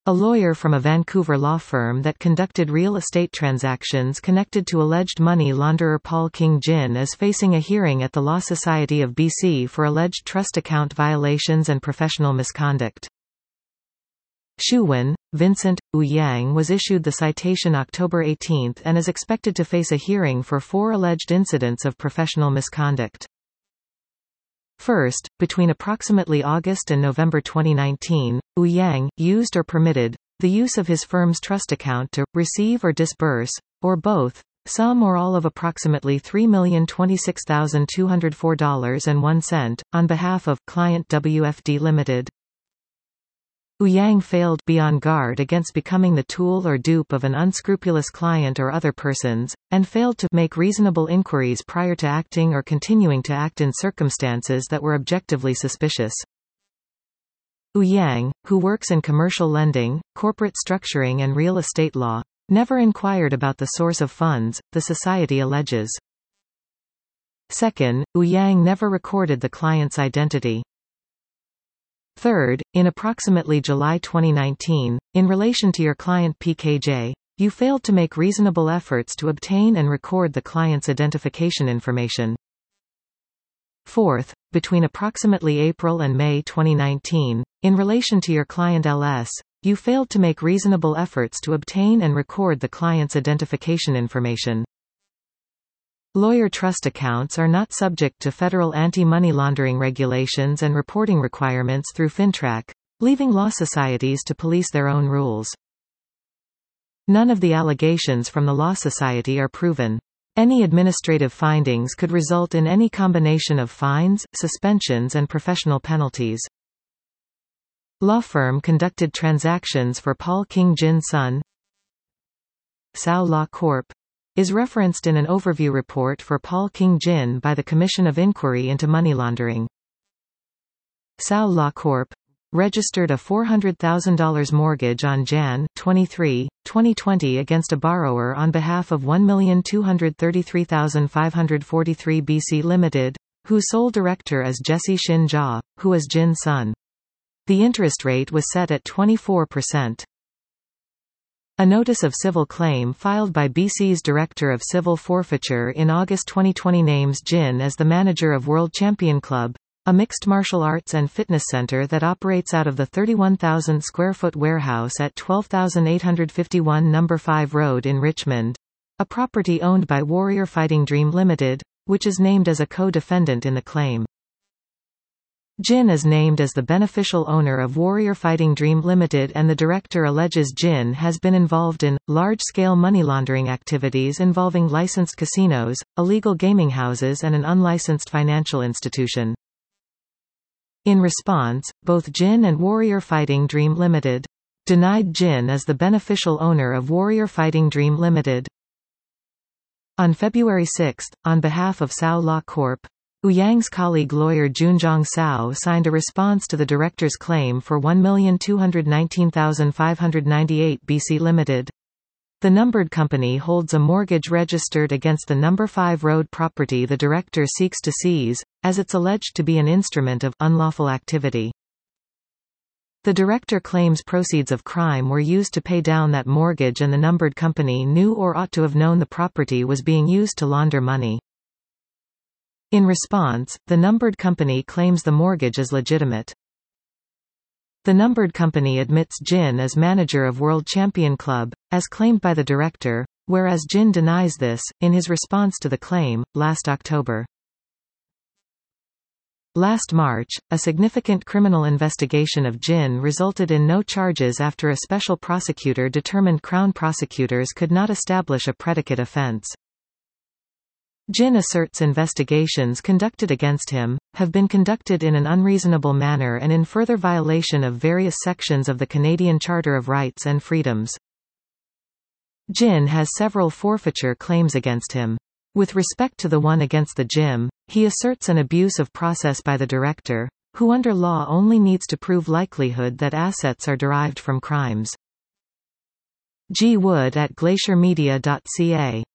a lawyer from a Vancouver law firm that conducted real estate transactions connected to alleged money launderer Paul King-Jin, is facing a hearing at the Law Society of BC for alleged trust account violations and professional misconduct. Shuwen, Vincent, Yang was issued the citation October 18 and is expected to face a hearing for 4 alleged incidents of professional misconduct. First, between approximately August and November 2019, Yang used or permitted the use of his firm's trust account to receive or disburse, or both, some or all of approximately $3,026,204.01 on behalf of client WFD Limited. Yang failed be on guard against becoming the tool or dupe of an unscrupulous client or other persons, and failed to make reasonable inquiries prior to acting or continuing to act in circumstances that were objectively suspicious. Yang, who works in commercial lending, corporate structuring and real estate law, never inquired about the source of funds, the society alleges. Second, Yang never recorded the client's identity. Third, in approximately July 2019, in relation to your client PKJ, you failed to make reasonable efforts to obtain and record the client's identification information. Fourth, between approximately April and May 2019, in relation to your client LS, you failed to make reasonable efforts to obtain and record the client's identification information. Lawyer trust accounts are not subject to federal anti-money laundering regulations and reporting requirements through FINTRAC, leaving law societies to police their own rules. None of the allegations from the Law Society are proven. Any administrative findings could result in any combination of fines, suspensions and professional penalties. Law firm conducted transactions for Paul King-Jin Son. Sao Law Corp. Is referenced in an overview report for Paul King-Jin by the Commission of Inquiry into Money Laundering. Sao Law Corp. Registered a $400,000 mortgage on Jan. 23, 2020 against a borrower on behalf of 1,233,543 BC Limited, whose sole director is Jesse Shin Ja, who is Jin Son. The interest rate was set at 24%. A notice of civil claim filed by BC's Director of Civil Forfeiture in August 2020 names Jin as the manager of World Champion Club, a mixed martial arts and fitness center that operates out of the 31,000 square foot warehouse at 12,851 No. 5 Road in Richmond, a property owned by Warrior Fighting Dream Limited, which is named as a co-defendant in the claim. Jin is named as the beneficial owner of Warrior Fighting Dream Limited, and the director alleges Jin has been involved in large-scale money laundering activities involving licensed casinos, illegal gaming houses and an unlicensed financial institution. In response, both Jin and Warrior Fighting Dream Limited denied Jin as the beneficial owner of Warrior Fighting Dream Limited. On February 6, on behalf of Sao Law Corp., Yang's colleague lawyer Junjong Sao signed a response to the director's claim for 1,219,598 BC Limited. The numbered company holds a mortgage registered against the No. 5 Road property the director seeks to seize, as it's alleged to be an instrument of unlawful activity. The director claims proceeds of crime were used to pay down that mortgage, and the numbered company knew or ought to have known the property was being used to launder money. In response, the numbered company claims the mortgage is legitimate. The numbered company admits Jin as manager of World Champion Club, as claimed by the director, whereas Jin denies this, in his response to the claim, last October. Last March, a significant criminal investigation of Jin resulted in no charges after a special prosecutor determined Crown prosecutors could not establish a predicate offense. Jin asserts investigations conducted against him have been conducted in an unreasonable manner and in further violation of various sections of the Canadian Charter of Rights and Freedoms. Jin has several forfeiture claims against him. With respect to the one against the gym, he asserts an abuse of process by the director, who under law only needs to prove likelihood that assets are derived from crimes. G. Wood at glaciermedia.ca